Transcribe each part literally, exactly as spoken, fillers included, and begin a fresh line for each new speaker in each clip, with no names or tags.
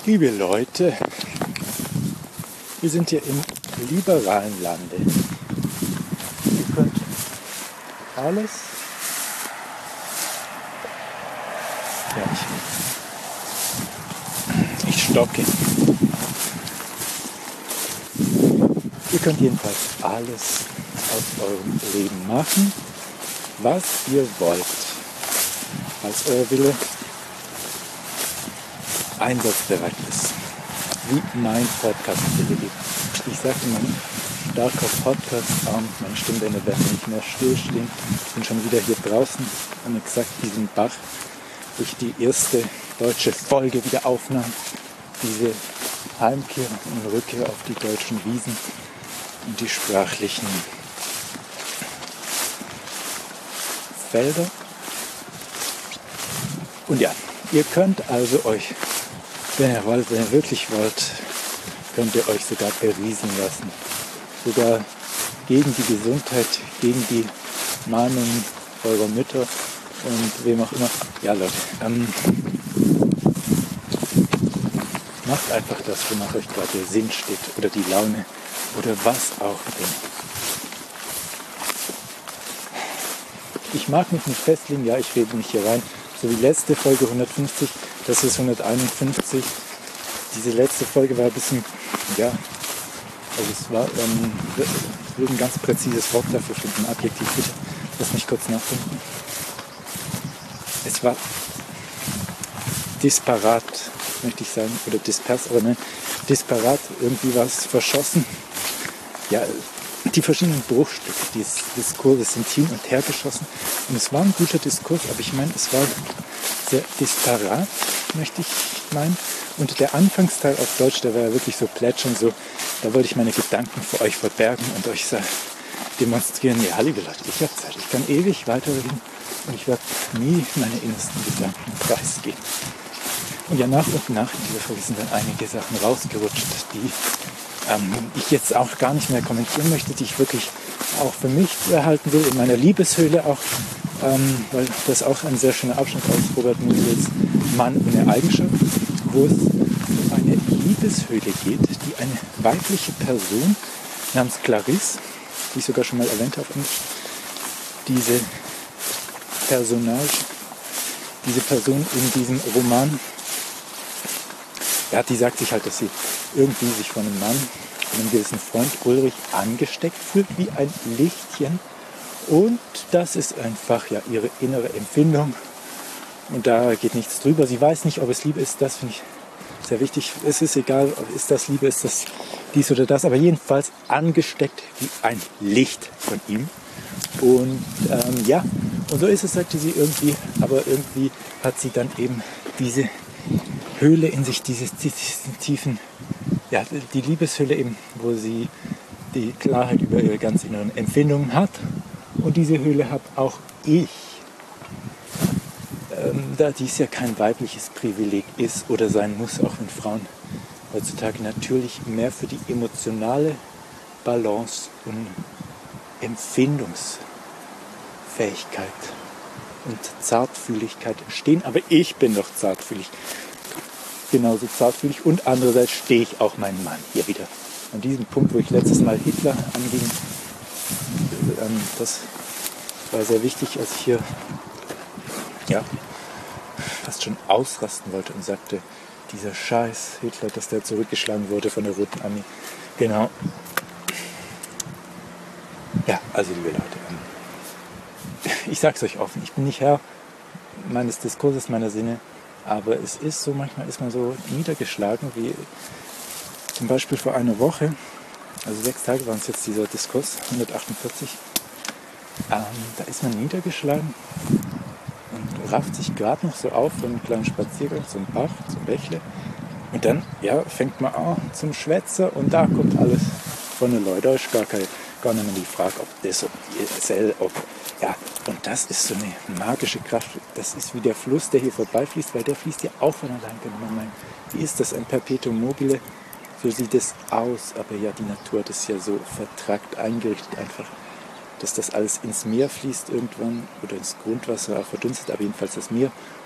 Liebe Leute, wir sind hier im liberalen Lande. Ihr könnt alles, ja, ich, ich stocke. Ihr könnt jedenfalls alles aus eurem Leben machen, was ihr wollt, als euer Wille einsatzbereit ist, wie mein Podcast Wille geht. Ich sagte, mein starker Podcast-Arm, meine Stimmbänder werden nicht mehr stillstehen. Ich bin schon wieder hier draußen an exakt diesem Bach, wo ich die erste deutsche Folge wieder aufnahm. Diese Heimkehr und Rückkehr auf die deutschen Wiesen und die sprachlichen Felder. Und ja, ihr könnt also euch, wenn ihr wollt, wenn ihr wirklich wollt, könnt ihr euch sogar beriesen lassen. Sogar gegen die Gesundheit, gegen die Mahnungen eurer Mütter und wem auch immer. Ja Leute, ähm, macht einfach das, wonach euch gerade der Sinn steht oder die Laune oder was auch immer. Ich mag mich nicht festlegen, ja, ich rede nicht hier rein, so wie letzte Folge hundertfünfzig, das ist hunderteinundfünfzig. Diese letzte Folge war ein bisschen, ja, also es war, ähm, ich will ein ganz präzises Wort dafür finden, ein Adjektiv, bitte, lass mich kurz nachdenken. Es war disparat, möchte ich sagen, oder dispers, aber nein, disparat, irgendwie was verschossen. Ja, die verschiedenen Bruchstücke dieses Diskurses sind hin und her geschossen und es war ein guter Diskurs, aber ich meine, es war sehr disparat, möchte ich meinen. Und der Anfangsteil auf Deutsch, der war ja wirklich so plätschern, so, da wollte ich meine Gedanken für euch verbergen und euch so demonstrieren, ja, liebe Leute, ich habe Zeit, ich kann ewig weiterreden und ich werde nie meine innersten Gedanken preisgeben. Und ja, nach und nach in dieser Folge sind dann einige Sachen rausgerutscht, die ähm, ich jetzt auch gar nicht mehr kommentieren möchte, die ich wirklich auch für mich erhalten will, in meiner Liebeshöhle auch, ähm, weil das auch ein sehr schöner Abschnitt aus Robert Musil Mann ohne Eigenschaft, wo es um eine Liebeshöhle geht, die eine weibliche Person namens Clarisse, die ich sogar schon mal erwähnt habe, diese Personage, diese Person in diesem Roman, ja, die sagt sich halt, dass sie irgendwie sich von einem Mann, von einem gewissen Freund Ulrich angesteckt fühlt, wie ein Lichtchen. Und das ist einfach ja ihre innere Empfindung. Und da geht nichts drüber. Sie weiß nicht, ob es Liebe ist. Das finde ich sehr wichtig. Es ist egal, ob ist das Liebe, ist das dies oder das. Aber jedenfalls angesteckt wie ein Licht von ihm. Und ähm, ja, und so ist es, sagte sie irgendwie. Aber irgendwie hat sie dann eben diese Höhle in sich, diese, diesen tiefen, ja, die Liebeshöhle eben, wo sie die Klarheit über ihre ganz inneren Empfindungen hat. Und diese Höhle habe auch ich. Ähm, da dies ja kein weibliches Privileg ist oder sein muss, auch wenn Frauen heutzutage natürlich mehr für die emotionale Balance und Empfindungsfähigkeit und Zartfühligkeit stehen. Aber ich bin doch zartfühlig. Genauso zartfühlig und andererseits stehe ich auch meinen Mann hier wieder. An diesem Punkt, wo ich letztes Mal Hitler anging, ähm, das war sehr wichtig, als ich hier ja, fast schon ausrasten wollte und sagte, dieser Scheiß Hitler, dass der zurückgeschlagen wurde von der Roten Armee. Genau. Ja, also liebe Leute, ähm, ich sag's euch offen, ich bin nicht Herr meines Diskurses, meiner Sinne, aber es ist so, manchmal ist man so niedergeschlagen, wie zum Beispiel vor einer Woche, also sechs Tage waren es jetzt dieser Diskurs, hundertachtundvierzig, ähm, da ist man niedergeschlagen und rafft sich gerade noch so auf von einem kleinen Spaziergang zum Bach, zum Bächle und dann ja, fängt man an zum Schwätzer und da kommt alles von den Leuten, da ist gar, keine, gar nicht mehr die Frage, ob das, ob die, ob ja, und das ist so eine magische Kraft. Das ist wie der Fluss, der hier vorbeifließt, weil der fließt ja auch von allein. Wie ist das? Ein Perpetuum mobile? So sieht es aus. Aber ja, die Natur hat es ja so vertrackt eingerichtet einfach, dass das alles ins Meer fließt irgendwann oder ins Grundwasser auch verdunstet, aber jedenfalls das Meer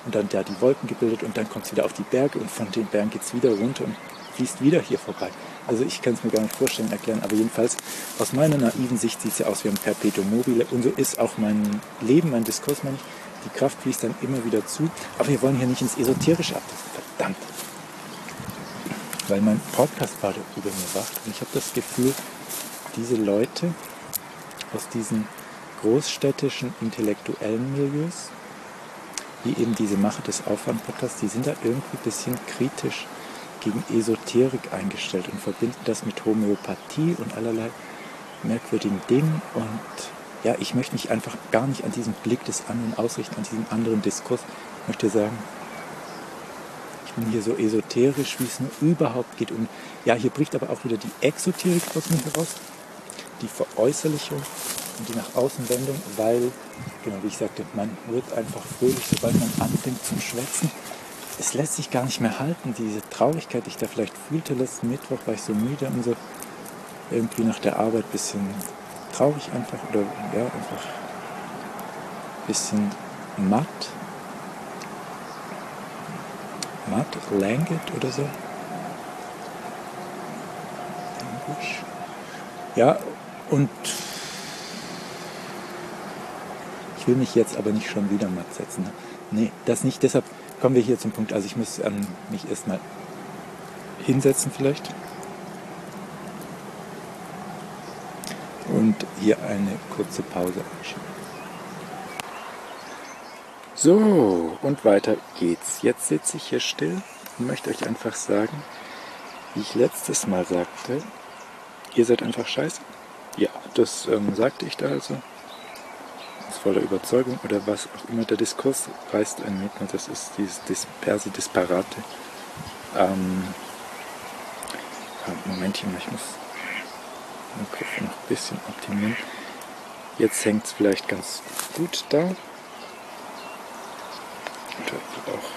und dann da die Wolken gebildet und dann kommt es wieder auf die Berge und von den Bergen geht es wieder runter und fließt wieder hier vorbei. Also ich kann es mir gar nicht vorstellen, erklären, aber jedenfalls aus meiner naiven Sicht sieht es ja aus wie ein Perpetuum mobile und so ist auch mein Leben, mein Diskurs, meine ich. Die Kraft fließt dann immer wieder zu, aber wir wollen hier nicht ins Esoterische abdriften, verdammt. Weil mein Podcast gerade über mir wacht und ich habe das Gefühl, diese Leute aus diesen großstädtischen intellektuellen Milieus, wie eben diese Macher des Aufwand-Podcasts, die sind da irgendwie ein bisschen kritisch gegen Esoterik eingestellt und verbinden das mit Homöopathie und allerlei merkwürdigen Dingen. Und ja, ich möchte mich einfach gar nicht an diesem Blick des anderen ausrichten, an diesem anderen Diskurs. Ich möchte sagen, ich bin hier so esoterisch, wie es nur überhaupt geht. Und ja, hier bricht aber auch wieder die Exoterik aus mir heraus, die Veräußerlichung und die Nach-Außen-Wendung, weil, genau wie ich sagte, man wird einfach fröhlich, sobald man anfängt zum Schwätzen. Es lässt sich gar nicht mehr halten, diese Traurigkeit, die ich da vielleicht fühlte letzten Mittwoch, war ich so müde und so irgendwie nach der Arbeit ein bisschen traurig einfach oder ja, einfach ein bisschen matt. Matt, languid oder so. Englisch. Ja, und ich will mich jetzt aber nicht schon wieder matt setzen. Ne? Nee, das nicht, deshalb kommen wir hier zum Punkt. Also ich muss ähm, mich erstmal hinsetzen vielleicht. Und hier eine kurze Pause anschauen. So, und weiter geht's. Jetzt sitze ich hier still und möchte euch einfach sagen, wie ich letztes Mal sagte, ihr seid einfach scheiße. Ja, das ähm, sagte ich da also. Aus voller Überzeugung oder was auch immer. Der Diskurs reißt einen mit und das ist dieses Disperse, Disparate. Ähm, Momentchen, ich muss den Kopf noch ein bisschen optimieren. Jetzt hängt es vielleicht ganz gut da. Und auch.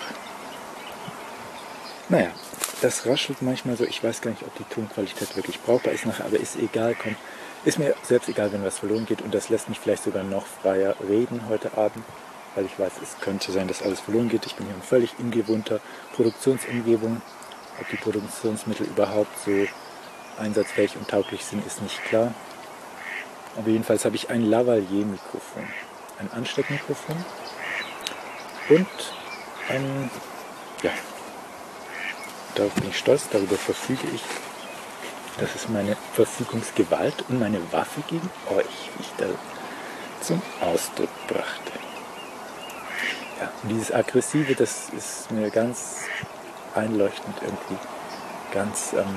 Naja, das raschelt manchmal so. Ich weiß gar nicht, ob die Tonqualität wirklich brauchbar ist nachher, aber ist egal, komm. Ist mir selbst egal, wenn was verloren geht und das lässt mich vielleicht sogar noch freier reden heute Abend, weil ich weiß, es könnte sein, dass alles verloren geht. Ich bin hier in völlig ungewohnter Produktionsumgebung. Ob die Produktionsmittel überhaupt so einsatzfähig und tauglich sind, ist nicht klar. Aber jedenfalls habe ich ein Lavalier-Mikrofon, ein Ansteckmikrofon und ein, ja, darauf bin ich stolz, darüber verfüge ich. Das ist meine Verfügungsgewalt und meine Waffe gegen euch, wie ich da zum Ausdruck brachte. Ja, und dieses Aggressive, das ist mir ganz einleuchtend irgendwie. Ganz, ähm,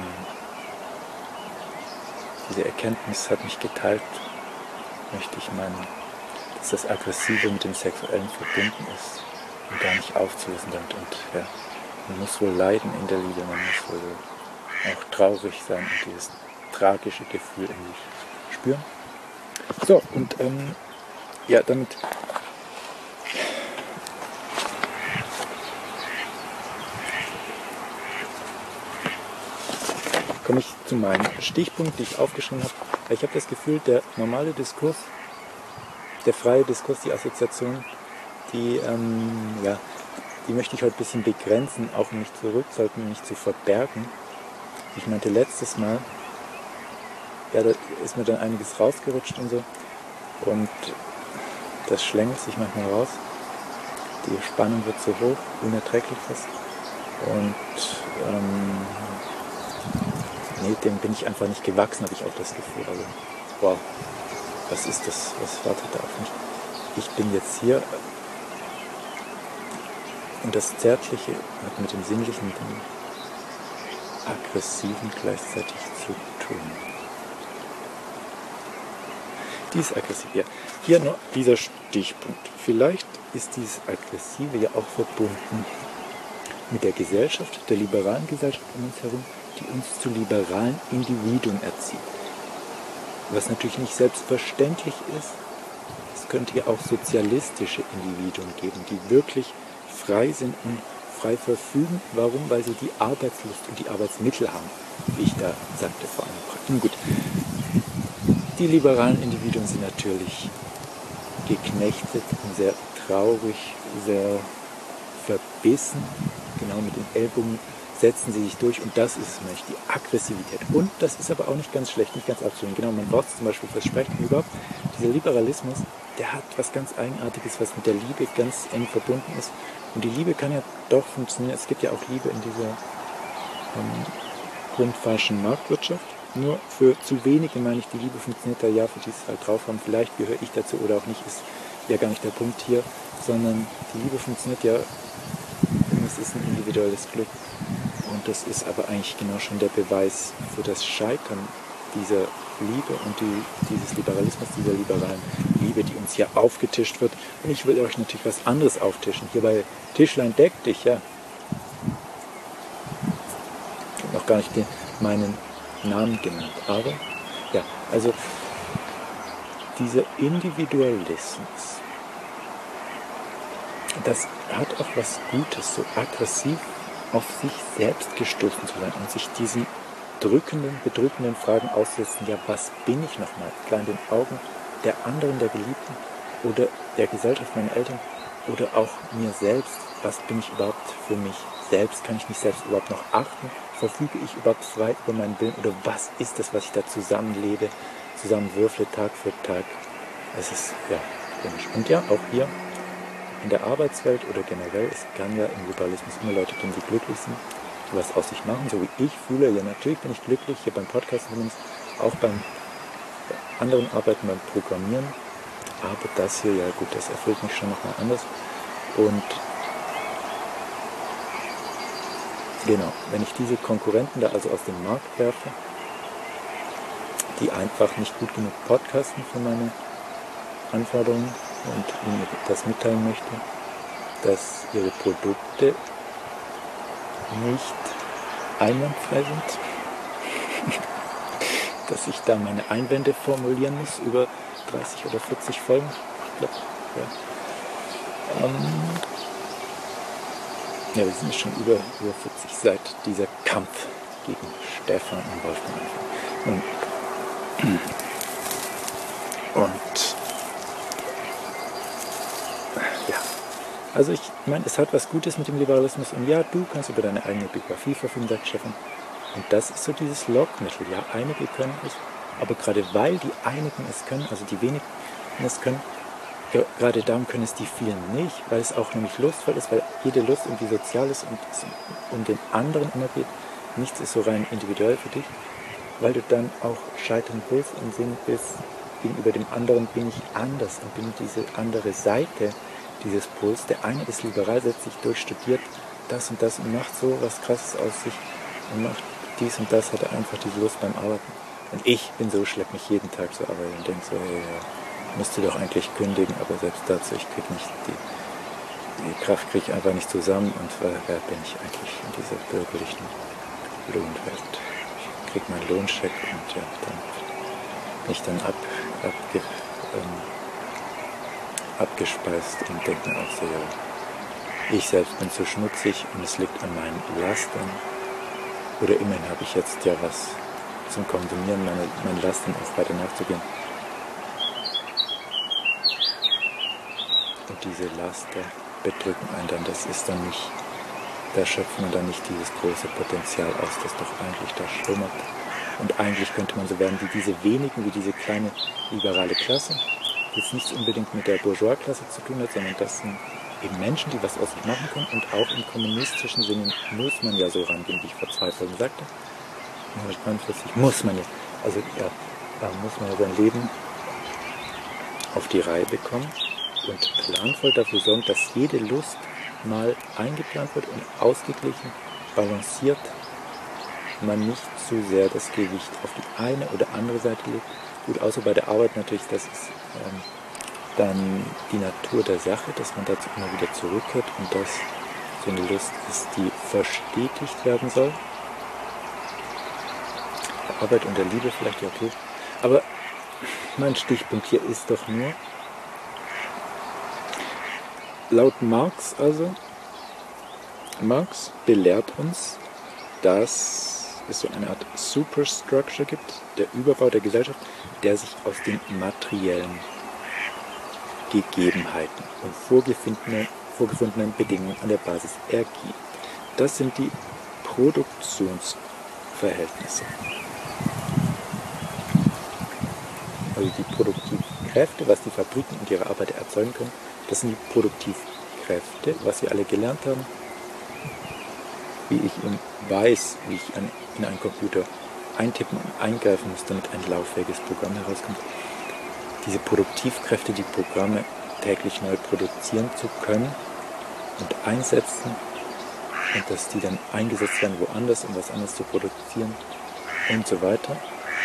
diese Erkenntnis hat mich geteilt, möchte ich meinen, dass das Aggressive mit dem Sexuellen verbunden ist und gar nicht aufzulösen damit. Und ja, man muss wohl leiden in der Liebe, man muss wohl auch traurig sein und dieses tragische Gefühl in sich spüren. So, und ähm, ja, damit komme ich zu meinem Stichpunkt, den ich aufgeschrieben habe. Ich habe das Gefühl, der normale Diskurs, der freie Diskurs, die Assoziation, die, ähm, ja, die möchte ich heute ein bisschen begrenzen, auch um mich zurückzuhalten, mich zu verbergen. Ich meinte letztes Mal, ja, da ist mir dann einiges rausgerutscht und so. Und das schlängelt sich manchmal raus. Die Spannung wird so hoch, unerträglich fast. Und ähm, nee, dem bin ich einfach nicht gewachsen, habe ich auch das Gefühl. Also, wow, was ist das? Was wartet da auf mich? Ich bin jetzt hier und das Zärtliche hat mit dem Sinnlichen, mit dem Aggressiven gleichzeitig zu tun. Dies aggressiv, ja. Hier nur dieser Stichpunkt. Vielleicht ist dieses Aggressive ja auch verbunden mit der Gesellschaft, der liberalen Gesellschaft um uns herum, die uns zu liberalen Individuen erzieht. Was natürlich nicht selbstverständlich ist, es könnte ja auch sozialistische Individuen geben, die wirklich frei sind und frei verfügen. Warum? Weil sie die Arbeitslust und die Arbeitsmittel haben, wie ich da sagte vor einem Praktikum. Gut, die liberalen Individuen sind natürlich geknechtet und sehr traurig, sehr verbissen, genau mit den Ellbogen setzen sie sich durch und das ist es nämlich, die Aggressivität. Und das ist aber auch nicht ganz schlecht, nicht ganz abzulehnen. Genau, man braucht es zum Beispiel fürs Sprechen überhaupt. Dieser Liberalismus, der hat was ganz Eigenartiges, was mit der Liebe ganz eng verbunden ist. Und die Liebe kann ja doch funktionieren. Es gibt ja auch Liebe in dieser ähm, grundfalschen Marktwirtschaft. Nur für zu wenige meine ich, die Liebe funktioniert da ja, für die es halt drauf haben. Vielleicht gehöre ich dazu oder auch nicht, ist ja gar nicht der Punkt hier. Sondern die Liebe funktioniert ja, es ist ein individuelles Glück. Und das ist aber eigentlich genau schon der Beweis für das Scheitern dieser Liebe und die, dieses Liberalismus, dieser liberalen Liebe, die uns hier aufgetischt wird. Und ich will euch natürlich was anderes auftischen. Hier bei Tischlein deck dich, ja. Ich habe noch gar nicht den, meinen Namen genannt. Aber, ja, also dieser Individualismus, das hat auch was Gutes, so aggressiv auf sich selbst gestoßen zu sein und sich diesen drückenden, bedrückenden Fragen aussetzen, ja, was bin ich nochmal? Klar in den Augen der anderen, der Geliebten oder der Gesellschaft, meiner Eltern oder auch mir selbst, was bin ich überhaupt für mich selbst? Kann ich mich selbst überhaupt noch achten? Verfüge ich überhaupt frei über meinen Willen oder was ist das, was ich da zusammenlebe, zusammenwürfle Tag für Tag? Es ist, ja, komisch. Und ja, auch hier in der Arbeitswelt oder generell, es kann ja im Liberalismus immer Leute geben, die glücklich sind, die was aus sich machen, so wie ich fühle. Ja, natürlich bin ich glücklich, hier beim Podcast zumindest, auch beim anderen Arbeiten, beim Programmieren. Aber das hier, ja gut, das erfüllt mich schon nochmal anders. Und genau, wenn ich diese Konkurrenten da also aus dem Markt werfe, die einfach nicht gut genug podcasten für meine Anforderungen, und Ihnen das mitteilen möchte, dass Ihre Produkte nicht einwandfrei sind, dass ich da meine Einwände formulieren muss über dreißig oder vierzig Folgen. Ich glaube, ja. Ähm, ja, wir sind schon über, über vierzig seit dieser Kampf gegen Stefan und Wolfgang anfängt. Und, und also ich meine, es hat was Gutes mit dem Liberalismus und ja, du kannst über deine eigene Biografie verfügen, sagt Stefan. Und das ist so dieses Lockmittel. Ja, einige können es, aber gerade weil die einigen es können, also die wenigen es können, ja, gerade darum können es die vielen nicht, weil es auch nämlich lustvoll ist, weil jede Lust irgendwie sozial ist und es um den anderen immer geht. Nichts ist so rein individuell für dich, weil du dann auch scheitern willst und sehen bist, gegenüber dem anderen bin ich anders und bin diese andere Seite dieses Pols. Der eine ist liberal, setzt sich durch, studiert das und das und macht so was Krasses aus sich und macht dies und das, hat er einfach diese Lust beim Arbeiten. Und ich bin so, schlepp mich jeden Tag zur Arbeit und denke so, hey, ja, müsste doch eigentlich kündigen, aber selbst dazu, ich krieg nicht die, die Kraft kriege ich einfach nicht zusammen und wer bin ich eigentlich in dieser bürgerlichen Lohnwelt? Ich kriege meinen Lohncheck und ja, dann bin ich dann ab, abge, ähm, abgespeist und denke mir auch so, ja, ich selbst bin zu schmutzig und es liegt an meinen Lastern. Oder immerhin habe ich jetzt ja was zum Konsumieren, meine, meinen Lastern auch weiter nachzugehen. Und diese Laster bedrücken einen dann, das ist dann nicht, da schöpft man dann nicht dieses große Potenzial aus, das doch eigentlich da schlummert. Und eigentlich könnte man so werden wie diese wenigen, wie diese kleine liberale Klasse, die jetzt nichts unbedingt mit der Bourgeois-Klasse zu tun hat, sondern das sind eben Menschen, die was aus sich machen können. Und auch im kommunistischen Sinne muss man ja so rangehen, wie ich vor zwei Folgen sagte. neunzehnhundertneunundvierzig muss man ja, also ja, da muss man ja sein Leben auf die Reihe bekommen und planvoll dafür sorgen, dass jede Lust mal eingeplant wird und ausgeglichen, balanciert, man nicht zu sehr das Gewicht auf die eine oder andere Seite legt. Gut, außer bei der Arbeit natürlich, das ist ähm, dann die Natur der Sache, dass man dazu immer wieder zurückkehrt und dass so eine Lust ist, die verstetigt werden soll. Der Arbeit und der Liebe vielleicht, ja okay. Aber mein Stichpunkt hier ist doch nur, laut Marx also, Marx belehrt uns, dass es so eine Art Superstructure gibt, der Überbau der Gesellschaft, der sich aus den materiellen Gegebenheiten und vorgefundenen, vorgefundenen Bedingungen an der Basis ergibt. Das sind die Produktionsverhältnisse. Also die Produktivkräfte, was die Fabriken und ihre Arbeiter erzeugen können, das sind die Produktivkräfte, was wir alle gelernt haben, wie ich eben weiß, wie ich an, in einen Computer eintippen und eingreifen muss, damit ein lauffähiges Programm herauskommt. Diese Produktivkräfte, die Programme täglich neu produzieren zu können und einsetzen und dass die dann eingesetzt werden woanders, um was anderes zu produzieren und so weiter.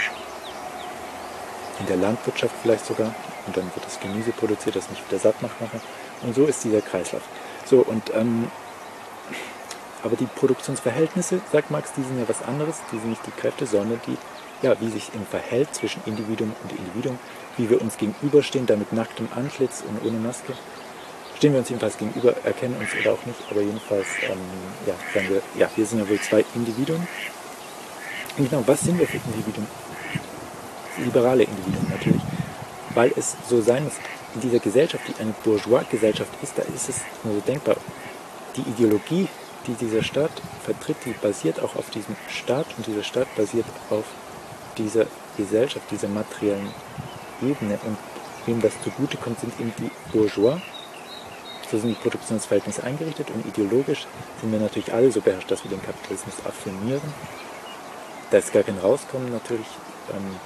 In der Landwirtschaft vielleicht sogar, und dann wird das Gemüse produziert, das mich wieder satt macht nachher. Und so ist dieser Kreislauf. So, und ähm, aber die Produktionsverhältnisse, sagt Marx, die sind ja was anderes, die sind nicht die Kräfte, sondern die, ja, wie sich im verhält zwischen Individuum und Individuum, wie wir uns gegenüberstehen, da mit nacktem Antlitz und ohne Maske. Stehen wir uns jedenfalls gegenüber, erkennen uns oder auch nicht, aber jedenfalls, ähm, ja, sagen wir, ja, wir sind ja wohl zwei Individuen. Und genau, was sind wir für Individuen? Liberale Individuen natürlich, weil es so sein muss, in dieser Gesellschaft, die eine Bourgeois-Gesellschaft ist, da ist es nur so denkbar. Die Ideologie, die dieser Staat vertritt, die basiert auch auf diesem Staat und dieser Staat basiert auf dieser Gesellschaft, dieser materiellen Ebene und wem das zugutekommt, sind eben die Bourgeois. So sind die Produktionsverhältnisse eingerichtet und ideologisch sind wir natürlich alle so beherrscht, dass wir den Kapitalismus affirmieren. Da ist gar kein Rauskommen natürlich. Ähm,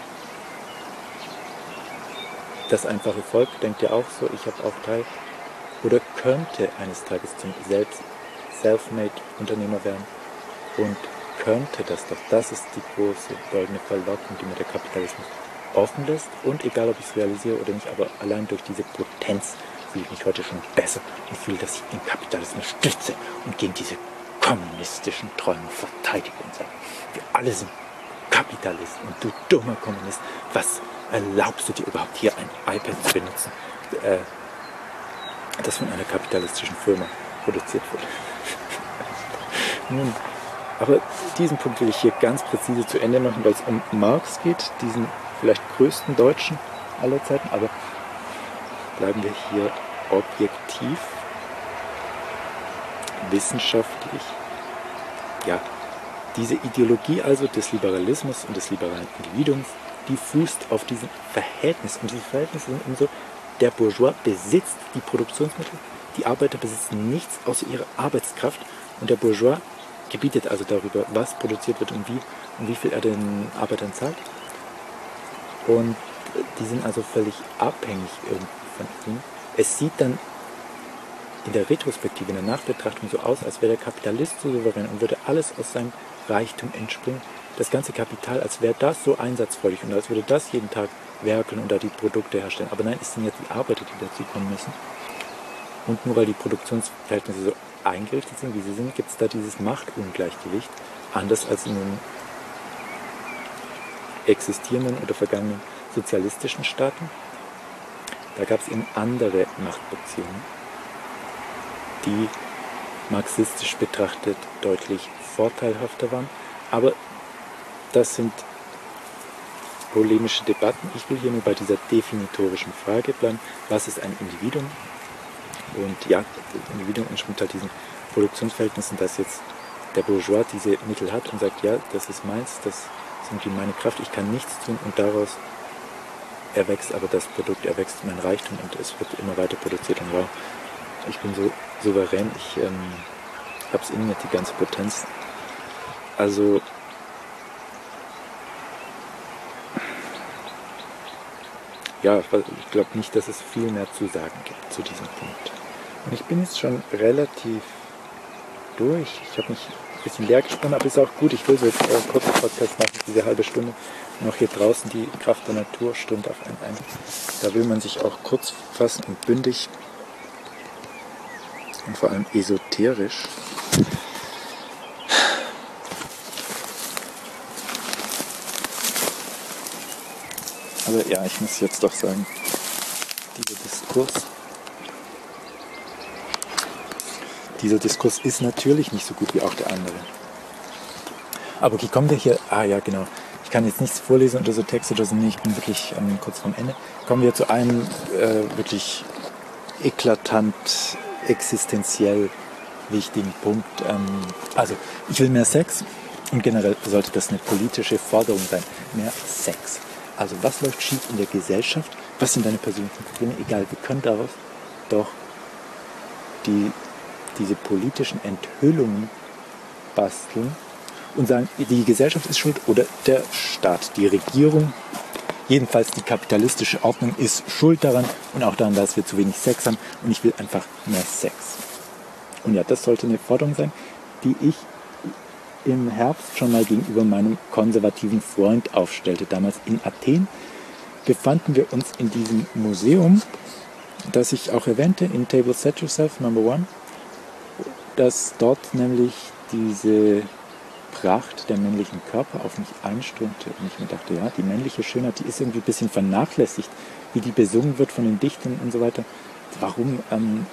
das einfache Volk denkt ja auch so, ich habe auch Teil oder könnte eines Tages zum Selbst Self-Made-Unternehmer werden und könnte das doch. Das ist die große goldene Verlockung, die mir der Kapitalismus offen lässt. Und egal, ob ich es realisiere oder nicht, aber allein durch diese Potenz fühle ich mich heute schon besser und fühle, dass ich den Kapitalismus stütze und gegen diese kommunistischen Träume verteidige und sage, wir alle sind Kapitalisten und du dummer Kommunist, was erlaubst du dir überhaupt hier ein iPad zu benutzen, äh, das von einer kapitalistischen Firma produziert wurde. Nun, aber diesen Punkt will ich hier ganz präzise zu Ende machen, weil es um Marx geht, diesen vielleicht größten Deutschen aller Zeiten, aber bleiben wir hier objektiv, wissenschaftlich. Ja, diese Ideologie also des Liberalismus und des liberalen Individuums, die fußt auf diesem Verhältnis. Und diese Verhältnisse sind umso, der Bourgeois besitzt die Produktionsmittel, die Arbeiter besitzen nichts außer ihrer Arbeitskraft und der Bourgeois gebietet also darüber, was produziert wird und wie und wie viel er den Arbeitern zahlt. Und die sind also völlig abhängig irgendwie von ihm. Es sieht dann in der Retrospektive, in der Nachbetrachtung so aus, als wäre der Kapitalist so souverän und würde alles aus seinem Reichtum entspringen. Das ganze Kapital, als wäre das so einsatzfreudig und als würde das jeden Tag werkeln und da die Produkte herstellen. Aber nein, es sind jetzt die Arbeiter, die dazu kommen müssen. Und nur weil die Produktionsverhältnisse so eingerichtet sind, wie sie sind, gibt es da dieses Machtungleichgewicht, anders als in den existierenden oder vergangenen sozialistischen Staaten. Da gab es eben andere Machtbeziehungen, die marxistisch betrachtet deutlich vorteilhafter waren. Aber das sind polemische Debatten. Ich will hier nur bei dieser definitorischen Frage bleiben. Was ist ein Individuum? Und ja, das Individuum entspringt halt diesen Produktionsverhältnissen, dass jetzt der Bourgeois diese Mittel hat und sagt, ja, das ist meins, das sind meine Kraft, ich kann nichts tun und daraus erwächst aber das Produkt, erwächst mein Reichtum und es wird immer weiter produziert und wow, ich bin so souverän, ich ähm, habe es in mir, die ganze Potenz. Also ja, ich glaube nicht, dass es viel mehr zu sagen gibt zu diesem Punkt. Und ich bin jetzt schon relativ durch. Ich habe mich ein bisschen leer gesprochen, aber ist auch gut. Ich will so jetzt äh, kurze Podcast machen, diese halbe Stunde. Und auch hier draußen die Kraft der Natur strömt auf einen ein. Da will man sich auch kurz fassen und bündig und vor allem esoterisch. Aber ja, ich muss jetzt doch sagen, dieser Diskurs, dieser Diskurs ist natürlich nicht so gut wie auch der andere. Aber okay, kommen wir hier, ah ja genau, ich kann jetzt nichts vorlesen unter so Text oder so, nee, ich bin wirklich ähm, kurz vorm Ende. Kommen wir zu einem äh, wirklich eklatant existenziell wichtigen Punkt. Ähm, also, ich will mehr Sex und generell sollte das eine politische Forderung sein. Mehr Sex. Also, was läuft schief in der Gesellschaft? Was sind deine persönlichen Probleme? Egal, wir können daraus doch die, diese politischen Enthüllungen basteln und sagen, die Gesellschaft ist schuld oder der Staat, die Regierung, jedenfalls die kapitalistische Ordnung ist schuld daran und auch daran, dass wir zu wenig Sex haben und ich will einfach mehr Sex. Und ja, das sollte eine Forderung sein, die ich im Herbst schon mal gegenüber meinem konservativen Freund aufstellte. Damals in Athen befanden wir uns in diesem Museum, das ich auch erwähnte, in Table Set Yourself Number One, dass dort nämlich diese Pracht der männlichen Körper auf mich einströmte und ich mir dachte, ja, die männliche Schönheit, die ist irgendwie ein bisschen vernachlässigt, wie die besungen wird von den Dichtern und so weiter. Warum? Ähm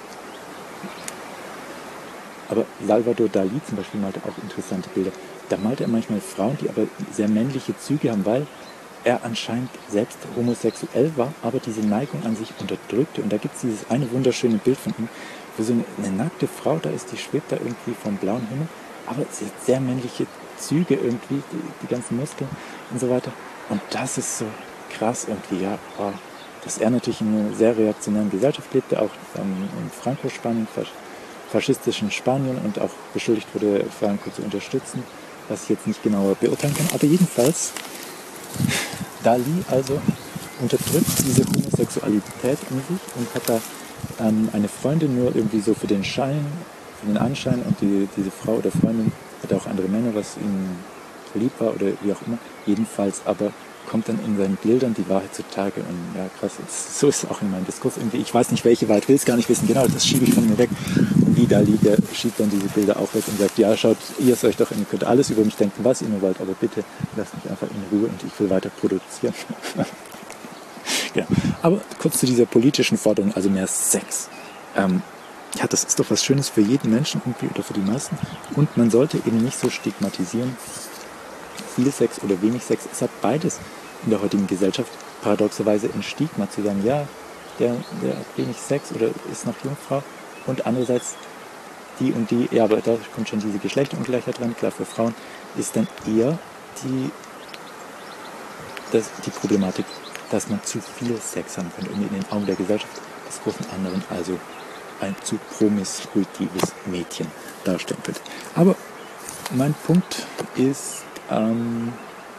aber Salvador Dali zum Beispiel malte auch interessante Bilder. Da malte er manchmal Frauen, die aber sehr männliche Züge haben, weil er anscheinend selbst homosexuell war, aber diese Neigung an sich unterdrückte. Und da gibt es dieses eine wunderschöne Bild von ihm, wo so eine, eine nackte Frau da ist, die schwebt da irgendwie vom blauen Himmel, aber sie hat sehr männliche Züge irgendwie, die, die ganzen Muskeln und so weiter. Und das ist so krass irgendwie, ja, wow. Dass er natürlich in einer sehr reaktionären Gesellschaft lebte, auch ähm, in Franco-Spanien, faschistischen Spanien und auch beschuldigt wurde, Franco zu unterstützen, was ich jetzt nicht genauer beurteilen kann. Aber jedenfalls, Dali also unterdrückt diese Homosexualität in sich und hat da ähm, eine Freundin nur irgendwie so für den Schein, für den Anschein und die, diese Frau oder Freundin hat auch andere Männer, was ihm lieb war oder wie auch immer. Jedenfalls aber kommt dann in seinen Bildern die Wahrheit zutage und ja krass, das, so ist es auch in meinem Diskurs irgendwie. Ich weiß nicht, welche Wahrheit, will es gar nicht wissen, genau, das schiebe ich von mir weg. Und die Dali, der schiebt dann diese Bilder auch weg und sagt, ja schaut, ihr seid doch, ihr könnt alles über mich denken, was ihr nur wollt, aber bitte lasst mich einfach in Ruhe und ich will weiter produzieren. Ja. Aber kurz zu dieser politischen Forderung, also mehr Sex. Ähm, ja, das ist doch was Schönes für jeden Menschen irgendwie oder für die meisten. Und man sollte eben nicht so stigmatisieren, viel Sex oder wenig Sex. Es hat beides in der heutigen Gesellschaft paradoxerweise ein Stigma zu sagen, ja, der, der hat wenig Sex oder ist noch Jungfrau. Und andererseits die und die, ja, aber da kommt schon diese Geschlechterungleichheit dran, klar, für Frauen ist dann eher die, das, die Problematik, dass man zu viel Sex haben könnte und in den Augen der Gesellschaft des großen anderen also ein zu promiskuitives Mädchen darstellen könnte. Aber mein Punkt ist, ähm,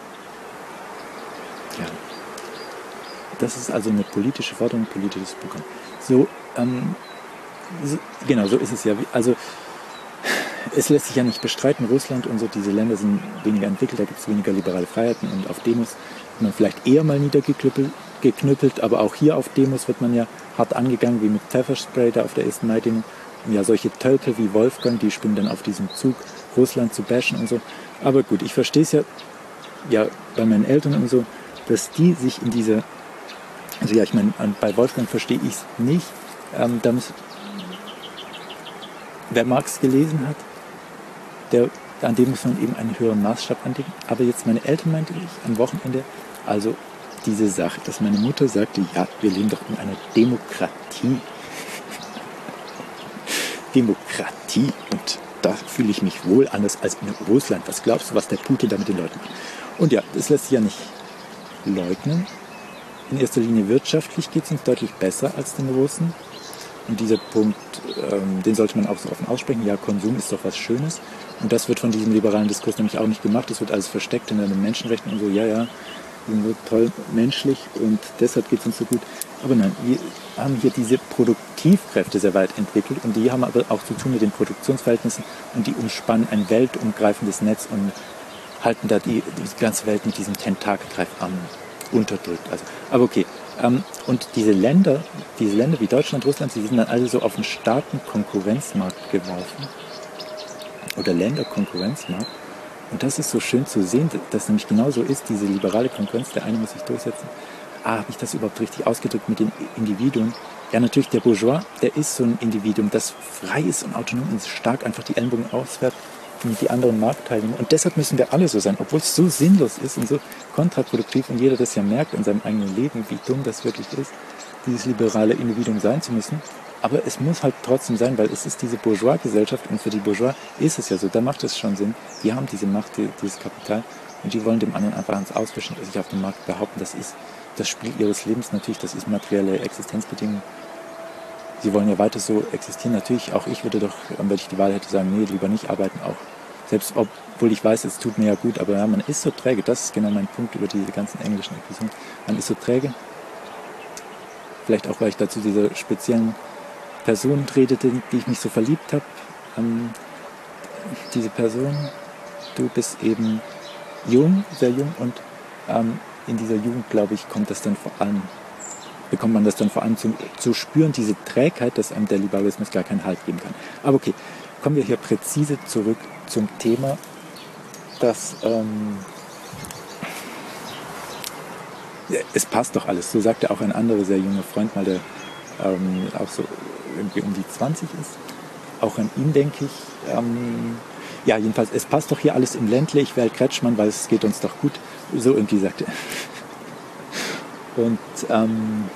ja, das ist also eine politische Forderung, ein politisches Programm. So, ähm, so, genau, so ist es ja. Also es lässt sich ja nicht bestreiten, Russland und so, diese Länder sind weniger entwickelt, da gibt es weniger liberale Freiheiten und auf Demos wird man vielleicht eher mal niedergeknüppelt, aber auch hier auf Demos wird man ja hart angegangen, wie mit Pfefferspray da auf der ersten Mai-Demo. Ja, solche Tölpel wie Wolfgang, die springen dann auf diesem Zug, Russland zu bashen und so. Aber gut, ich verstehe es ja, ja bei meinen Eltern und so, dass die sich in dieser, also ja, ich meine, bei Wolfgang verstehe ich es nicht, ähm, da muss, wer Marx gelesen hat, der, an dem muss man eben einen höheren Maßstab anlegen. Aber jetzt meine Eltern, meinte ich, am Wochenende, also diese Sache, dass meine Mutter sagte, ja, wir leben doch in einer Demokratie. Demokratie. Und da fühle ich mich wohl anders als in Russland. Was glaubst du, was der Putin da mit den Leuten macht? Und ja, das lässt sich ja nicht leugnen. In erster Linie wirtschaftlich geht es uns deutlich besser als den Russen. Und dieser Punkt, ähm, den sollte man auch so offen aussprechen. Ja, Konsum ist doch was Schönes. Und das wird von diesem liberalen Diskurs nämlich auch nicht gemacht. Das wird alles versteckt in den Menschenrechten und so. Ja, ja, wir sind so toll menschlich und deshalb geht es uns so gut. Aber nein, wir haben hier diese Produktivkräfte sehr weit entwickelt und die haben aber auch zu tun mit den Produktionsverhältnissen und die umspannen ein weltumgreifendes Netz und halten da die, die ganze Welt mit diesem Tentakelgreifarm unterdrückt. Also, aber okay. Ähm, und diese Länder, diese Länder wie Deutschland, Russland, sie sind dann alle so auf einen starken Konkurrenzmarkt geworfen. Oder Länderkonkurrenzmarkt. Und das ist so schön zu sehen, dass nämlich genau so ist, diese liberale Konkurrenz, der eine muss sich durchsetzen. Ah, habe ich das überhaupt richtig ausgedrückt mit den Individuen? Ja, natürlich, der Bourgeois, der ist so ein Individuum, das frei ist und autonom und stark einfach die Ellenbogen ausfährt und die anderen Marktteilnehmer. Und deshalb müssen wir alle so sein, obwohl es so sinnlos ist und so kontraproduktiv und jeder das ja merkt in seinem eigenen Leben, wie dumm das wirklich ist, dieses liberale Individuum sein zu müssen. aber es muss halt trotzdem sein, weil es ist diese Bourgeois-Gesellschaft und für die Bourgeois ist es ja so, da macht es schon Sinn, die haben diese Macht, die, dieses Kapital und die wollen dem anderen einfach ans Auswischen, sich auf dem Markt behaupten, das ist das Spiel ihres Lebens, natürlich, das ist materielle Existenzbedingungen. Sie wollen ja weiter so existieren, natürlich, auch ich würde doch, wenn ich die Wahl hätte, sagen, nee, lieber nicht arbeiten auch. Selbst obwohl ich weiß, es tut mir ja gut, aber ja, man ist so träge, das ist genau mein Punkt über diese ganzen englischen Episoden, man ist so träge. Vielleicht auch, weil ich dazu dieser speziellen Person redete, die ich mich so verliebt habe. Ähm, diese Person, du bist eben jung, sehr jung und ähm, in dieser Jugend, glaube ich, kommt das dann vor allem, bekommt man das dann vor allem zu, zu spüren, diese Trägheit, dass einem der Liberalismus gar keinen Halt geben kann. Aber okay, kommen wir hier präzise zurück zum Thema, dass ähm, es passt doch alles. So sagte auch ein anderer sehr junger Freund mal, der ähm, auch so irgendwie um die zwanzig ist. Auch an ihn denke ich. Ähm, ja, jedenfalls, es passt doch hier alles im Ländle. Ich wähle Kretschmann, weil es geht uns doch gut. So irgendwie sagte er. Und ähm,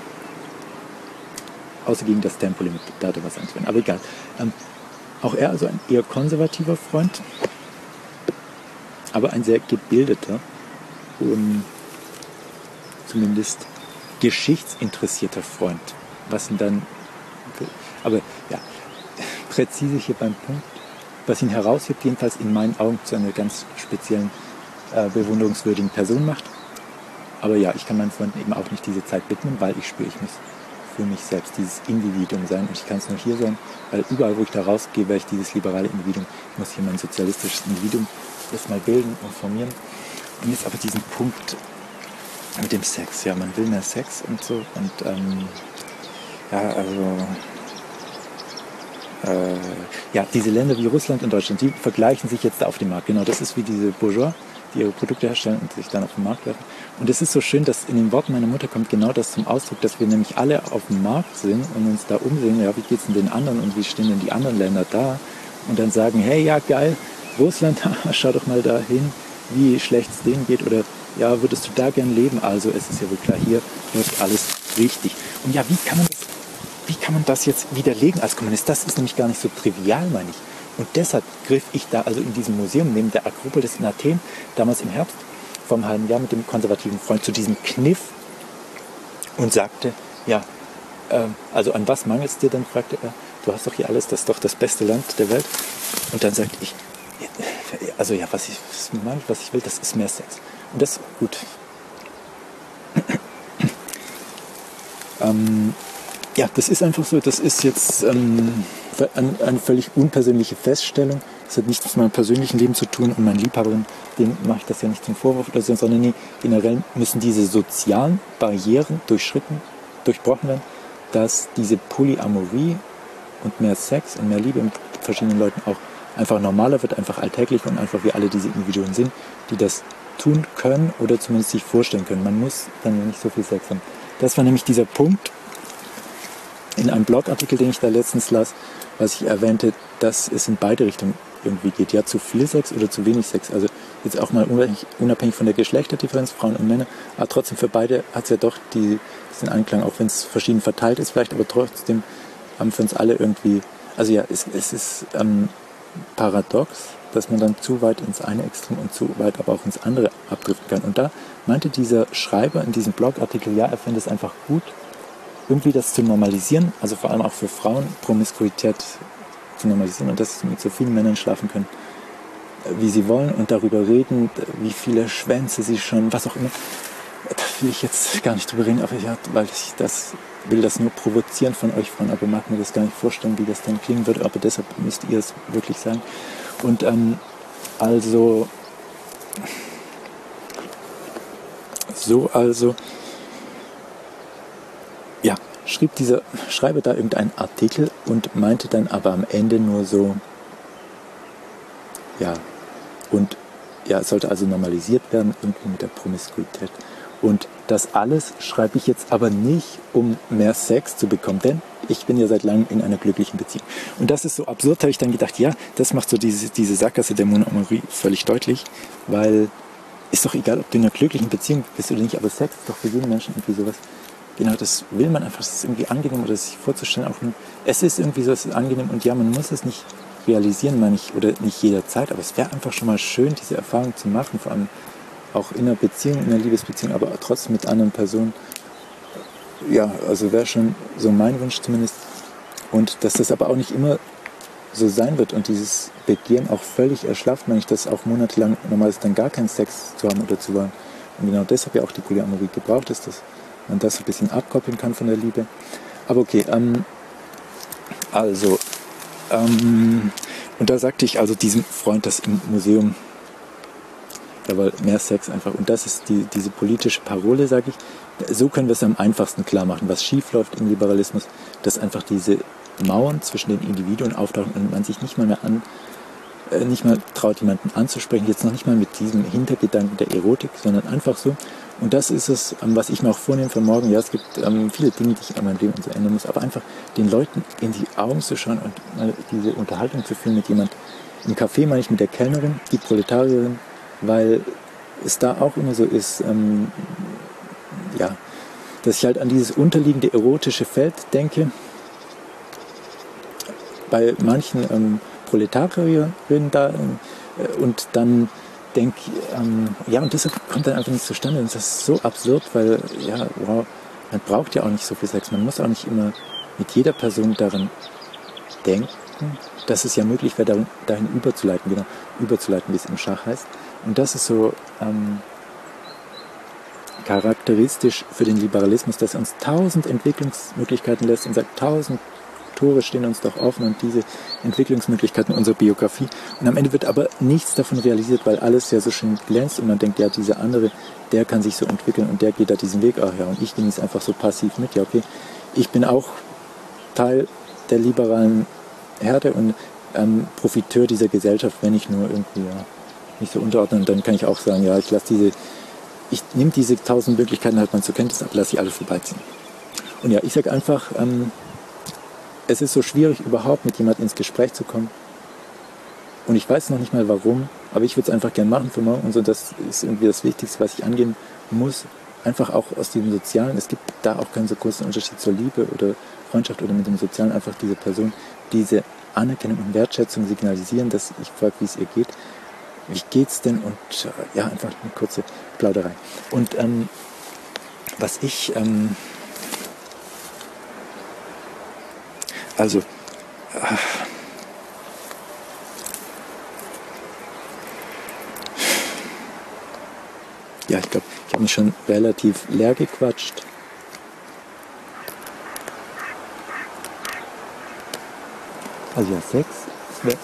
außer gegen das Tempolimit, da hat er was anzuwenden. Aber egal. Ähm, auch er also ein eher konservativer Freund, aber ein sehr gebildeter und zumindest geschichtsinteressierter Freund. Was ihn dann, aber ja, präzise hier beim Punkt, was ihn heraushebt, jedenfalls in meinen Augen zu einer ganz speziellen, äh, bewunderungswürdigen Person macht. Aber ja, ich kann meinen Freunden eben auch nicht diese Zeit widmen, weil ich spüre, ich muss für mich selbst dieses Individuum sein und ich kann es nur hier sein, weil überall, wo ich da rausgehe, werde ich dieses liberale Individuum, ich muss hier mein sozialistisches Individuum erstmal bilden und formieren. Und jetzt aber diesen Punkt mit dem Sex, ja, man will mehr Sex und so und ähm, ja, also äh, ja, diese Länder wie Russland und Deutschland, die vergleichen sich jetzt da auf dem Markt. Genau, das ist wie diese Bourgeois, die ihre Produkte herstellen und sich dann auf den Markt werfen. Und es ist so schön, dass in den Worten meiner Mutter kommt genau das zum Ausdruck, dass wir nämlich alle auf dem Markt sind und uns da umsehen, ja, wie geht's denn den anderen und wie stehen denn die anderen Länder da? Und dann sagen, hey, ja, geil, Russland, schau doch mal dahin, wie schlecht es denen geht oder ja, würdest du da gern leben? Also es ist ja wohl klar, hier läuft alles richtig. Und ja, wie kann man das, wie kann man das jetzt widerlegen als Kommunist? Das ist nämlich gar nicht so trivial, meine ich. Und deshalb griff ich da also in diesem Museum neben der Akropolis in Athen, damals im Herbst, vor einem halben Jahr mit dem konservativen Freund zu diesem Kniff und sagte, ja, äh, also an was mangelt es dir denn, fragte er, du hast doch hier alles, das ist doch das beste Land der Welt. Und dann sagte ich, also ja, was ich, was ich will, das ist mehr Sex. Und das, gut. ähm, ja, das ist einfach so, das ist jetzt ähm, eine, eine völlig unpersönliche Feststellung. Das hat nichts mit meinem persönlichen Leben zu tun und meinen Liebhaberinnen, denen mache ich das ja nicht zum Vorwurf oder so, sondern nee, generell müssen diese sozialen Barrieren durchschritten, durchbrochen werden, dass diese Polyamorie und mehr Sex und mehr Liebe mit verschiedenen Leuten auch einfach normaler wird, einfach alltäglicher und einfach wir alle diese Individuen sind, die das tun können oder zumindest sich vorstellen können. Man muss dann ja nicht so viel Sex haben. Das war nämlich dieser Punkt in einem Blogartikel, den ich da letztens las, was ich erwähnte, dass es in beide Richtungen irgendwie geht. Ja, zu viel Sex oder zu wenig Sex. Also jetzt auch mal unabhängig, unabhängig von der Geschlechterdifferenz, Frauen und Männer, aber trotzdem für beide hat es ja doch die, diesen Anklang, auch wenn es verschieden verteilt ist vielleicht, aber trotzdem haben für uns alle irgendwie, also ja, es, es ist ähm, paradox, dass man dann zu weit ins eine Extrem und zu weit aber auch ins andere abdriften kann. Und da meinte dieser Schreiber in diesem Blogartikel, ja, er fände es einfach gut, irgendwie das zu normalisieren, also vor allem auch für Frauen Promiskuität zu normalisieren und dass sie mit so vielen Männern schlafen können, wie sie wollen und darüber reden, wie viele Schwänze sie schon, was auch immer. Da will ich jetzt gar nicht drüber reden, aber ja, weil ich das will das nur provozieren von euch Frauen, aber mag mir das gar nicht vorstellen, wie das dann klingen würde, aber deshalb müsst ihr es wirklich sagen. Und ähm, also so also ja, schrieb dieser Schreiber da irgendeinen Artikel und meinte dann aber am Ende nur so, ja, und ja, es sollte also normalisiert werden, irgendwie mit der Promiskuität. Und das alles schreibe ich jetzt aber nicht, um mehr Sex zu bekommen, denn ich bin ja seit langem in einer glücklichen Beziehung. Und das ist so absurd, habe ich dann gedacht, ja, das macht so diese, diese Sackgasse der Monoamorie völlig deutlich, weil ist doch egal, ob du in einer glücklichen Beziehung bist oder nicht, aber Sex ist doch für jeden Menschen irgendwie sowas genau, das will man einfach, das ist irgendwie angenehm oder sich vorzustellen, auch nur, es ist irgendwie so, es ist angenehm und ja, man muss es nicht realisieren, meine ich, oder nicht jederzeit, aber es wäre einfach schon mal schön, diese Erfahrung zu machen, vor allem auch in einer Beziehung, in einer Liebesbeziehung, aber trotzdem mit anderen Personen. Ja, also wäre schon so mein Wunsch zumindest. Und dass das aber auch nicht immer so sein wird und dieses Begehren auch völlig erschlafft, meine ich, dass auch monatelang normal ist, dann gar keinen Sex zu haben oder zu wollen. Und genau deshalb ja auch die Polyamorie gebraucht ist, dass man das ein bisschen abkoppeln kann von der Liebe. Aber okay, ähm, also, ähm, und da sagte ich also diesem Freund, das im Museum, jawohl, mehr Sex einfach. Und das ist die, diese politische Parole, sage ich. So können wir es am einfachsten klar machen, was schief läuft im Liberalismus, dass einfach diese Mauern zwischen den Individuen auftauchen und man sich nicht mal mehr an, äh, nicht mal traut, jemanden anzusprechen, jetzt noch nicht mal mit diesem Hintergedanken der Erotik, sondern einfach so. Und das ist es, ähm, was ich mir auch vornehme für morgen. Ja, es gibt ähm, viele Dinge, die ich an meinem Leben und so ändern muss, aber einfach den Leuten in die Augen zu schauen und mal diese Unterhaltung zu führen mit jemand im Café, meine ich mit der Kellnerin, die Proletarierin, weil es da auch immer so ist, ähm, ja, dass ich halt an dieses unterliegende erotische Feld denke. Bei manchen ähm, Proletarierinnen da äh, und dann denke, ähm, ja, und das kommt dann einfach nicht zustande. Und das ist so absurd, weil, ja, wow, man braucht ja auch nicht so viel Sex. Man muss auch nicht immer mit jeder Person daran denken, dass es ja möglich wäre, dahin, dahin überzuleiten, genau, überzuleiten, wie es im Schach heißt. Und das ist so ähm, charakteristisch für den Liberalismus, dass er uns tausend Entwicklungsmöglichkeiten lässt und sagt, tausend Tore stehen uns doch offen und diese Entwicklungsmöglichkeiten unserer Biografie. Und am Ende wird aber nichts davon realisiert, weil alles ja so schön glänzt und man denkt, ja, dieser andere, der kann sich so entwickeln und der geht da diesen Weg, ach ja, und ich genieße einfach so passiv mit, ja, okay, ich bin auch Teil der liberalen Herde und ähm, Profiteur dieser Gesellschaft, wenn ich nur irgendwie, ja, nicht so unterordnen, und dann kann ich auch sagen, ja, ich lasse diese, ich nehme diese tausend Möglichkeiten halt mal zur Kenntnis ab, lasse ich alle vorbeiziehen. Und ja, ich sage einfach, ähm, es ist so schwierig, überhaupt mit jemandem ins Gespräch zu kommen. Und ich weiß noch nicht mal warum, aber ich würde es einfach gerne machen für morgen. Und so, das ist irgendwie das Wichtigste, was ich angehen muss. Einfach auch aus dem Sozialen. Es gibt da auch keinen so großen Unterschied zur Liebe oder Freundschaft oder mit dem Sozialen. Einfach diese Person, diese Anerkennung und Wertschätzung signalisieren, dass ich frage, wie es ihr geht. Wie geht's denn? Und ja, einfach eine kurze Plauderei. Und ähm, was ich... Ähm, Also, ja, ich glaube, ich habe mich schon relativ leer gequatscht. Also ja, Sex, das wäre...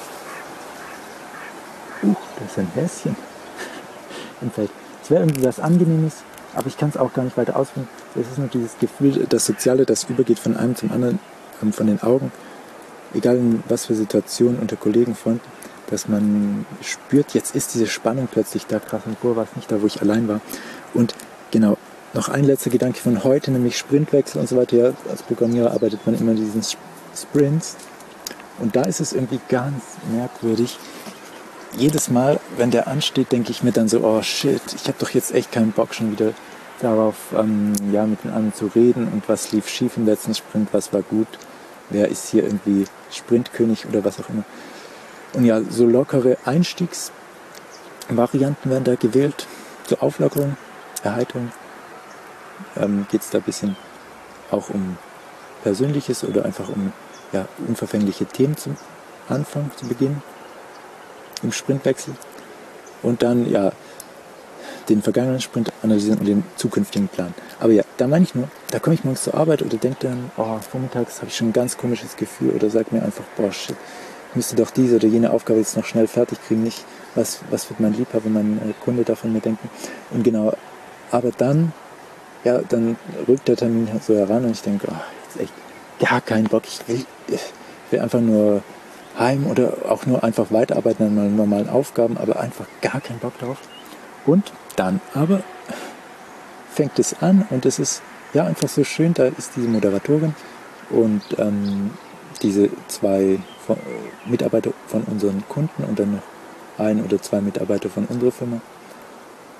Uh, da ist ein Häschen im Feld. Es wäre irgendwie was Angenehmes, aber ich kann es auch gar nicht weiter ausführen. Es ist nur dieses Gefühl, das Soziale, das übergeht von einem zum anderen, von den Augen, egal in was für Situationen unter Kollegen, Freunden, dass man spürt, jetzt ist diese Spannung plötzlich da, krass, und vorher war es nicht da, wo ich allein war. Und genau, noch ein letzter Gedanke von heute, nämlich Sprintwechsel und so weiter. Ja, als Programmierer arbeitet man immer in diesen Sprints und da ist es irgendwie ganz merkwürdig. Jedes Mal, wenn der ansteht, denke ich mir dann so, oh shit, ich habe doch jetzt echt keinen Bock schon wieder darauf, ähm, ja, mit den anderen zu reden und was lief schief im letzten Sprint, was war gut, wer ist hier irgendwie Sprintkönig oder was auch immer. Und ja, so lockere Einstiegsvarianten werden da gewählt, zur Auflockerung, Erheiterung. Ähm, geht es da ein bisschen auch um Persönliches oder einfach um, ja, unverfängliche Themen zum Anfang, zu Beginn, im Sprintwechsel. Und dann, ja, den vergangenen Sprint analysieren und den zukünftigen Plan. Aber ja, da meine ich nur, da komme ich morgens zur Arbeit oder denke dann, oh, vormittags habe ich schon ein ganz komisches Gefühl oder sage mir einfach, boah, shit, ich müsste doch diese oder jene Aufgabe jetzt noch schnell fertig kriegen, nicht, was, was wird mein Liebhaber, mein äh, Kunde davon mir denken. Und genau, aber dann, ja, dann rückt der Termin so heran und ich denke, oh, jetzt echt gar keinen Bock, ich will, ich will einfach nur heim oder auch nur einfach weiterarbeiten an meinen normalen Aufgaben, aber einfach gar keinen Bock drauf. Und dann aber fängt es an und es ist ja einfach so schön, da ist diese Moderatorin und ähm, diese zwei von, äh, Mitarbeiter von unseren Kunden und dann noch ein oder zwei Mitarbeiter von unserer Firma.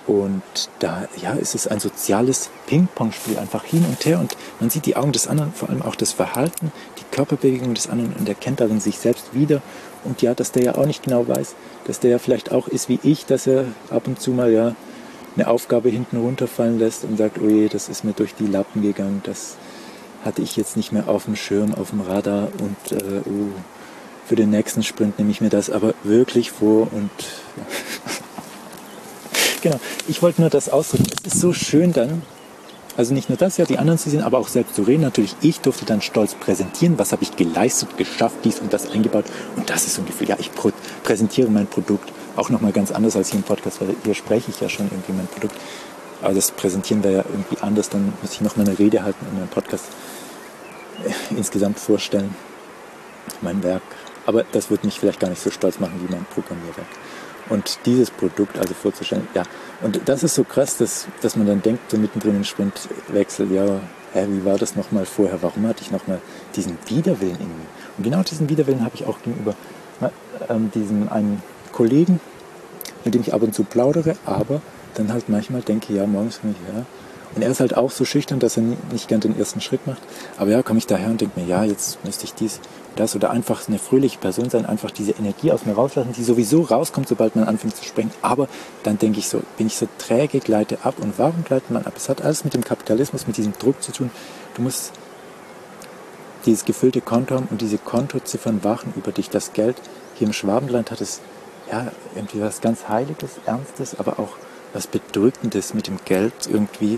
Und da ja, ist es ein soziales Ping-Pong-Spiel, einfach hin und her. Und man sieht die Augen des anderen, vor allem auch das Verhalten, die Körperbewegung des anderen und erkennt darin sich selbst wieder. Und ja, dass der ja auch nicht genau weiß, dass der ja vielleicht auch ist wie ich, dass er ab und zu mal ja eine Aufgabe hinten runterfallen lässt und sagt, oh je, das ist mir durch die Lappen gegangen, das hatte ich jetzt nicht mehr auf dem Schirm, auf dem Radar und äh, oh, für den nächsten Sprint nehme ich mir das aber wirklich vor und ja. Genau, ich wollte nur das ausdrücken. Es ist so schön dann, also nicht nur das, ja, die anderen zu sehen, aber auch selbst zu reden. Natürlich, ich durfte dann stolz präsentieren, was habe ich geleistet, geschafft, dies und das eingebaut. Und das ist so ein Gefühl, ja, ich präsentiere mein Produkt auch nochmal ganz anders als hier im Podcast, weil hier spreche ich ja schon irgendwie mein Produkt. Aber das Präsentieren wäre ja irgendwie anders, dann muss ich nochmal eine Rede halten und meinen Podcast insgesamt vorstellen, mein Werk. Aber das wird mich vielleicht gar nicht so stolz machen wie mein Programmierwerk. Und dieses Produkt also vorzustellen, ja, und das ist so krass, dass, dass man dann denkt, so mittendrin im Sprintwechsel, ja, hä, wie war das nochmal vorher, warum hatte ich nochmal diesen Widerwillen in mir? Und genau diesen Widerwillen habe ich auch gegenüber na, ähm, diesem einen Kollegen, mit dem ich ab und zu plaudere, aber dann halt manchmal denke, ja, morgens bin ich, ja, und er ist halt auch so schüchtern, dass er nicht gern den ersten Schritt macht, aber ja, komme ich daher und denke mir, ja, jetzt müsste ich dies, das oder einfach eine fröhliche Person sein, einfach diese Energie aus mir rauslassen, die sowieso rauskommt, sobald man anfängt zu sprechen. Aber dann denke ich so, bin ich so träge, gleite ab. Und warum gleitet man ab? Es hat alles mit dem Kapitalismus, mit diesem Druck zu tun. Du musst dieses gefüllte Konto haben und diese Kontoziffern wachen über dich. Das Geld hier im Schwabenland hat es ja irgendwie was ganz Heiliges, Ernstes, aber auch was Bedrückendes mit dem Geld irgendwie,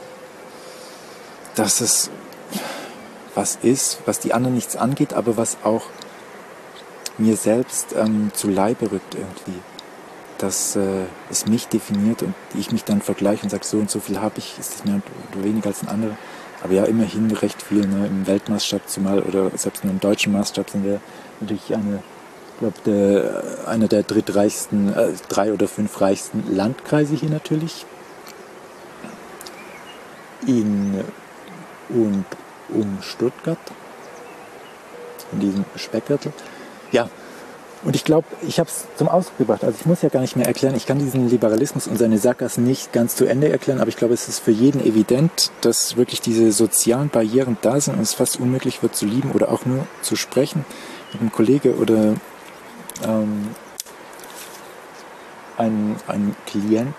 dass es was ist, was die anderen nichts angeht, aber was auch mir selbst ähm, zu Leibe rückt irgendwie. Dass äh, es mich definiert und ich mich dann vergleiche und sage, so und so viel habe ich, ist es mehr oder weniger als ein anderer. Aber ja, immerhin recht viel, ne? Im Weltmaßstab zumal oder selbst nur im deutschen Maßstab sind wir natürlich eine, ich glaube, der, einer der drittreichsten, äh, drei oder fünf reichsten Landkreise hier natürlich. In und um Stuttgart, in diesem Speckgürtel. Ja, und ich glaube, ich habe es zum Ausdruck gebracht. Also ich muss ja gar nicht mehr erklären, ich kann diesen Liberalismus und seine Sackgassen nicht ganz zu Ende erklären, aber ich glaube, es ist für jeden evident, dass wirklich diese sozialen Barrieren da sind und es fast unmöglich wird zu lieben oder auch nur zu sprechen mit einem Kollege oder ähm, einem, einem Klient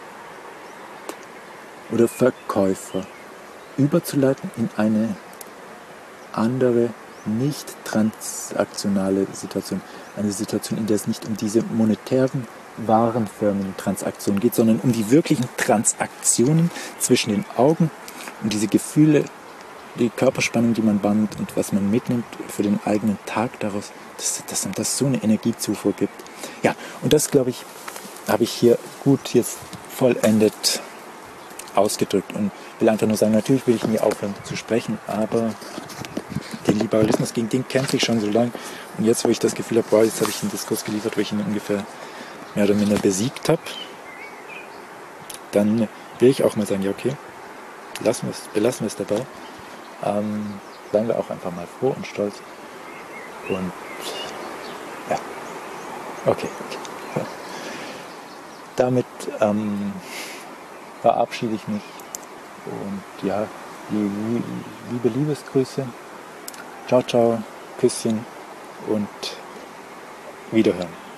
oder Verkäufer überzuleiten in eine andere, nicht transaktionale Situation. Eine Situation, in der es nicht um diese monetären, warenförmigen Transaktionen geht, sondern um die wirklichen Transaktionen zwischen den Augen und diese Gefühle, die Körperspannung, die man bannt und was man mitnimmt für den eigenen Tag daraus, dass, dass einem das so eine Energiezufuhr gibt. Ja, und das, glaube ich, habe ich hier gut jetzt vollendet ausgedrückt und will einfach nur sagen, natürlich will ich nie aufhören zu sprechen, aber den Liberalismus, gegen den kämpfe ich schon so lange und jetzt, wo ich das Gefühl habe, wow, jetzt habe ich einen Diskurs geliefert, wo ich ihn ungefähr mehr oder minder besiegt habe, dann will ich auch mal sagen, ja okay, lassen wir es, belassen wir es dabei, ähm, seien wir auch einfach mal froh und stolz und ja, okay, okay. Damit ähm, verabschiede ich mich und ja, liebe Liebesgrüße, ciao, ciao, Küsschen und Wiederhören.